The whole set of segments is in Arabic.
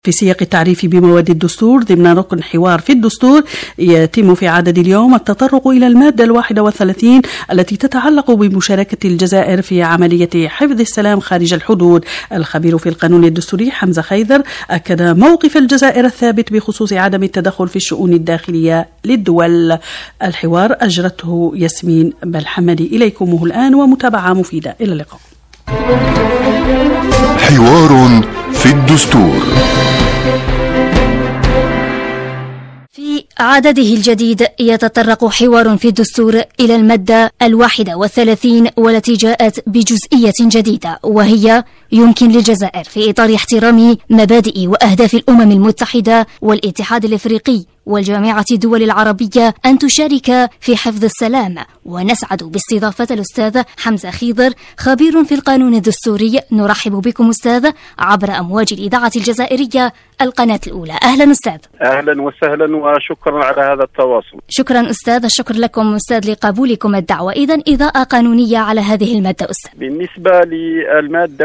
في سياق التعريف بمواد الدستور ضمن ركن حوار في الدستور، يتم في عدد اليوم التطرق إلى المادة 31 التي تتعلق بمشاركة الجزائر في عملية حفظ السلام خارج الحدود. الخبير في القانون الدستوري حمزة خيذر أكد موقف الجزائر الثابت بخصوص عدم التدخل في الشؤون الداخلية للدول. الحوار أجرته ياسمين بالحمدي. إليكمه الآن ومتابعة مفيدة. إلى اللقاء. حوار في الدستور. في عدده الجديد يتطرق حوار في الدستور إلى المادة 31 والتي جاءت بجزئية جديدة، وهي يمكن للجزائر في إطار احترام مبادئ وأهداف الأمم المتحدة والاتحاد الإفريقي والجامعة الدول العربية أن تشارك في حفظ السلام. ونسعد باستضافة الأستاذ حمزة خيذر خبير في القانون الدستوري. نرحب بكم أستاذ عبر أمواج الإذاعة الجزائرية القناة الأولى. أهلا أستاذ. أهلا وسهلا وشكرا على هذا التواصل. شكرا أستاذ. الشكر لكم أستاذ لقبولكم الدعوة. إذن إضاءة قانونية على هذه المادة أستاذ. بالنسبة للمادة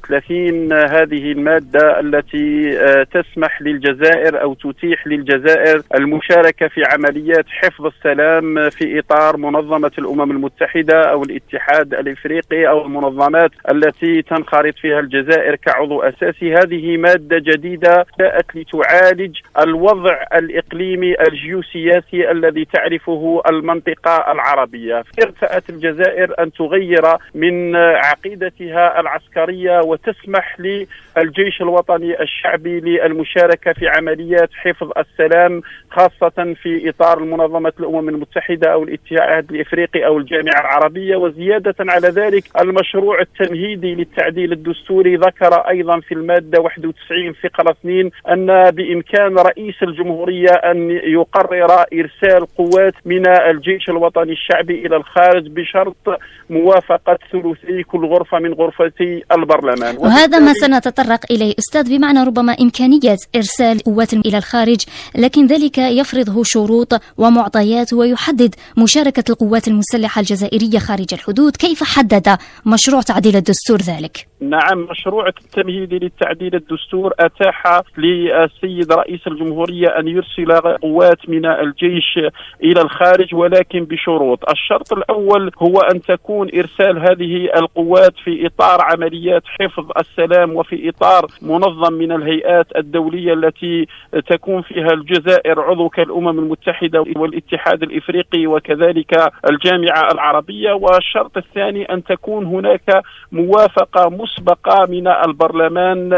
31، هذه المادة التي تسمح للجزائر أو تتيح للجزائر المشاركة في عمليات حفظ السلام في إطار منظمة الأمم المتحدة أو الاتحاد الإفريقي أو المنظمات التي تنخرط فيها الجزائر كعضو أساسي. هذه مادة جديدة جاءت لتعالج الوضع الإقليمي الجيوسياسي الذي تعرفه المنطقة العربية. ارتأت الجزائر أن تغير من عقيدتها العسكرية وتسمح للجيش الوطني الشعبي للمشاركة في عمليات حفظ السلام، خاصة في إطار منظمة الأمم المتحدة أو الاتحاد الإفريقي أو الجامعة العربية. وزيادة على ذلك المشروع التمهيدي للتعديل الدستوري ذكر أيضا في المادة 91 فقرة 2 أن بإمكان رئيس الجمهورية أن يقرر إرسال قوات من الجيش الوطني الشعبي إلى الخارج بشرط موافقة ثلثي كل غرفة من غرفتي البرلمان. وهذا ما سنتطرق إليه أستاذ، بمعنى ربما إمكانية إرسال قوات إلى الخارج، لكن ذلك يفرضه شروط ومعطيات ويحدد مشاركة القوات المسلحة الجزائرية خارج الحدود. كيف حدد مشروع تعديل الدستور ذلك؟ نعم، مشروع التمهيد للتعديل الدستور أتاح للسيد رئيس الجمهورية أن يرسل قوات من الجيش إلى الخارج، ولكن بشروط. الشرط الأول هو أن تكون إرسال هذه القوات في إطار عمليات حفظ السلام وفي إطار منظم من الهيئات الدولية التي تكون فيها الجزائر عضو كالأمم المتحدة والاتحاد الإفريقي وكذلك الجامعة العربية. والشرط الثاني أن تكون هناك موافقة مسبقة من البرلمان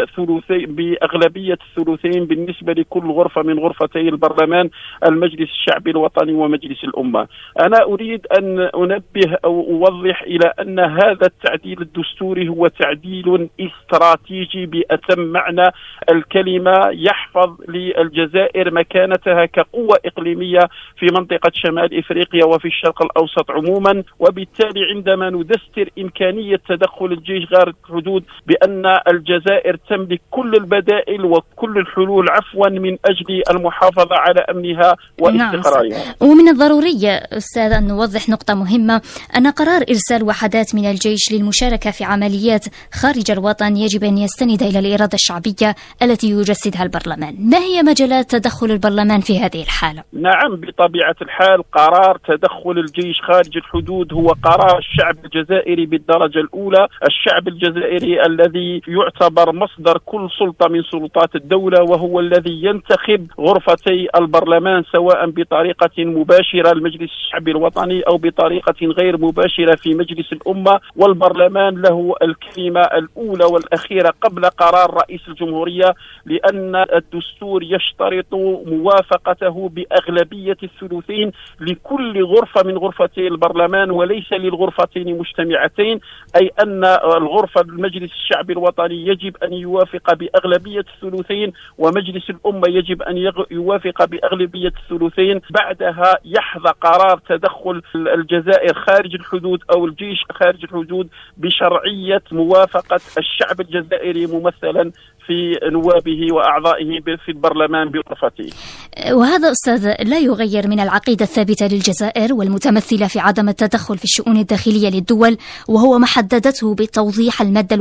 بأغلبية الثلثين بالنسبة لكل غرفة من غرفتي البرلمان، المجلس الشعبي الوطني ومجلس الأمة. أنا أريد أن أنبه أو أوضح إلى أن هذا التعديل الدستوري هو تعديل استراتيجي بأتم معنى الكلمة، يحفظ للجزائر مكانتها كقوة إقليمية في منطقة شمال إفريقيا وفي الشرق الأوسط عموما. وبالتالي عندما ندستر إمكانية تدخل الجيش خارج الحدود بأن الجزائر تملك كل البدائل وكل الحلول من أجل المحافظة على أمنها واستقرارها. نعم. ومن الضروري أستاذ أن نوضح نقطة مهمة، أن قرار إرسال وحدات من الجيش للمشاركة في عمليات خارج الوطن يجب أن يستند إلى الإرادة الشعبية التي يجسدها البرلمان. ما هي مجالات تدخل البرلمان في هذه الحالة؟ نعم، بطبيعة الحال قرار تدخل الجيش خارج الحدود هو قرار الشعب الجزائري بالدرجة الأولى. الشعب الجزائري الذي يعتبر مصدر كل سلطة من سلطات الدولة، وهو الذي ينتخب غرفتي البرلمان سواء بطريقة مباشرة المجلس الشعبي الوطني أو بطريقة غير مباشرة في مجلس الأمة. والبرلمان له الكلمة الأولى والأخيرة قبل قرار رئيس الجمهورية، لأن الدستور يشترط موافقته بأغلبية الثلثين لكل غرفة من غرفتي البرلمان وليس للغرفتين مجتمعتين، أي أن الغرفة المجلس الشعبي الوطني يجب أن يوافق بأغلبية الثلثين، ومجلس الأمة يجب أن يوافق بأغلبية الثلثين. بعدها يحظى قرار تدخل الجزائر خارج الحدود أو الجيش خارج الحدود بشرعية موافقة الشعب الجزائري ممثلا في نوابه وأعضائه في البرلمان بغرفته. وهذا أستاذ لا يغير من العقيدة الثابتة للجزائر والمتمثلة في عدم التدخل في الشؤون الداخلية للدول، وهو ما حددته بتوضيح المادة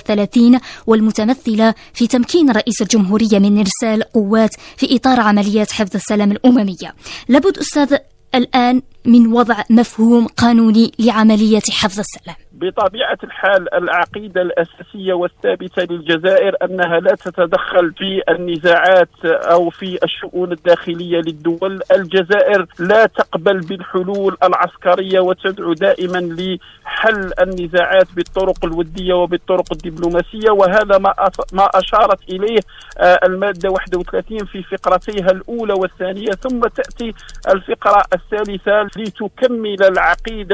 31 والمتمثلة في تمكين رئيس الجمهورية من إرسال قوات في إطار عمليات حفظ السلام الأممية. لابد أستاذ الآن من وضع مفهوم قانوني لعملية حفظ السلام. بطبيعة الحال العقيدة الأساسية والثابتة للجزائر أنها لا تتدخل في النزاعات أو في الشؤون الداخلية للدول. الجزائر لا تقبل بالحلول العسكرية وتدعو دائما لحل النزاعات بالطرق الودية وبالطرق الدبلوماسية، وهذا ما أشارت إليه المادة 31 في فقرتيها الأولى والثانية، ثم تأتي الفقرة الثالثة لتكمل العقيدة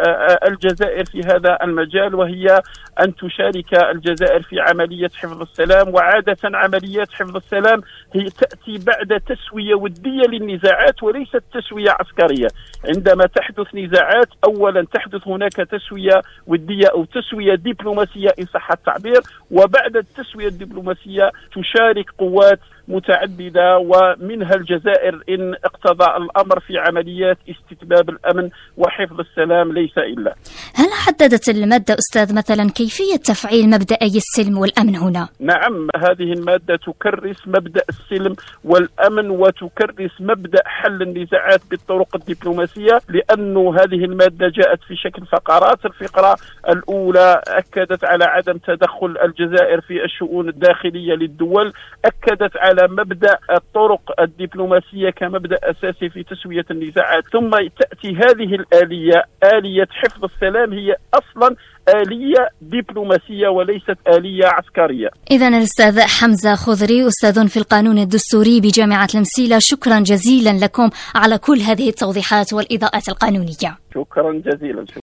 الجزائر في هذا المجال، وهي أن تشارك الجزائر في عملية حفظ السلام. وعادة عمليات حفظ السلام هي تأتي بعد تسوية ودية للنزاعات وليست تسوية عسكرية. عندما تحدث نزاعات أولا تحدث هناك تسوية ودية أو تسوية دبلوماسية إن صح التعبير، وبعد التسوية الدبلوماسية تشارك قوات متعددة ومنها الجزائر إن اقتضى الأمر في عمليات استتباب الأمن وحفظ السلام ليس إلا. هل حددت المادة أستاذ مثلا كيفية تفعيل مبدأي السلم والأمن هنا؟ نعم، هذه المادة تكرس مبدأ السلم والأمن وتكرس مبدأ حل النزاعات بالطرق الدبلوماسية، لأن هذه المادة جاءت في شكل فقرات. الفقرة الأولى أكدت على عدم تدخل الجزائر في الشؤون الداخلية للدول، أكدت على مبدأ الطرق الدبلوماسية كمبدأ أساسي في تسوية النزاعات. ثم تأتي هذه الآلية، آلية حفظ السلام، هي أصلا آلية دبلوماسية وليست آلية عسكرية. إذن الأستاذ حمزة خضري، أستاذ في القانون الدستوري بجامعة المسيلة، شكرا جزيلا لكم على كل هذه التوضيحات والإضاءات القانونية. شكرا جزيلا.